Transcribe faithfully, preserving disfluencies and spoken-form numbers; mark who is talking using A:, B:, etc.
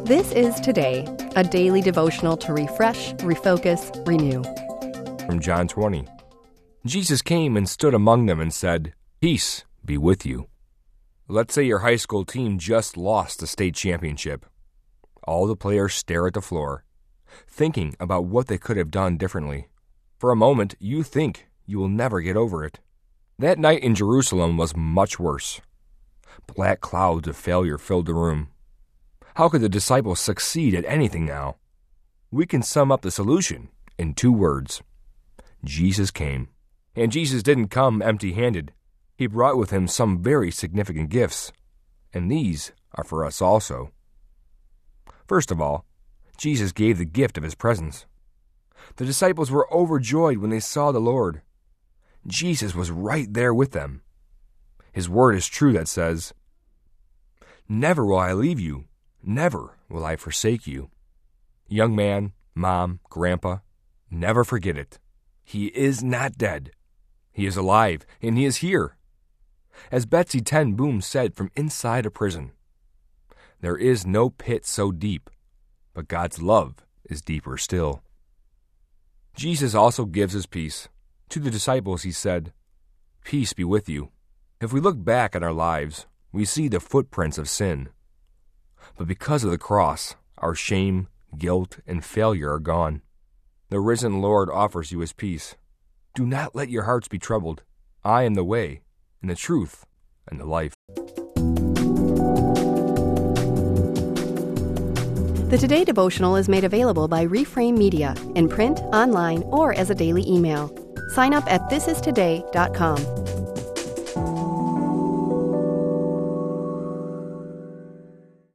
A: This is Today, a daily devotional to refresh, refocus, renew.
B: From John twenty. Jesus came and stood among them and said, "Peace be with you." Let's say your high school team just lost the state championship. All the players stare at the floor, thinking about what they could have done differently. For a moment, you think you will never get over it. That night in Jerusalem was much worse. Black clouds of failure filled the room. How could the disciples succeed at anything now? We can sum up the solution in two words. Jesus came. And Jesus didn't come empty-handed. He brought with him some very significant gifts. And these are for us also. First of all, Jesus gave the gift of his presence. The disciples were overjoyed when they saw the Lord. Jesus was right there with them. His word is true that says, "Never will I leave you, never will I forsake you." Young man, mom, grandpa, never forget it. He is not dead. He is alive, and he is here. As Betsy ten Boom said from inside a prison, there is no pit so deep, but God's love is deeper still. Jesus also gives his peace. To the disciples he said, "Peace be with you." If we look back at our lives, we see the footprints of sin. But because of the cross, our shame, guilt, and failure are gone. The risen Lord offers you his peace. Do not let your hearts be troubled. I am the way, and the truth, and the life.
A: The Today devotional is made available by Reframe Media in print, online, or as a daily email. Sign up at this is today dot com.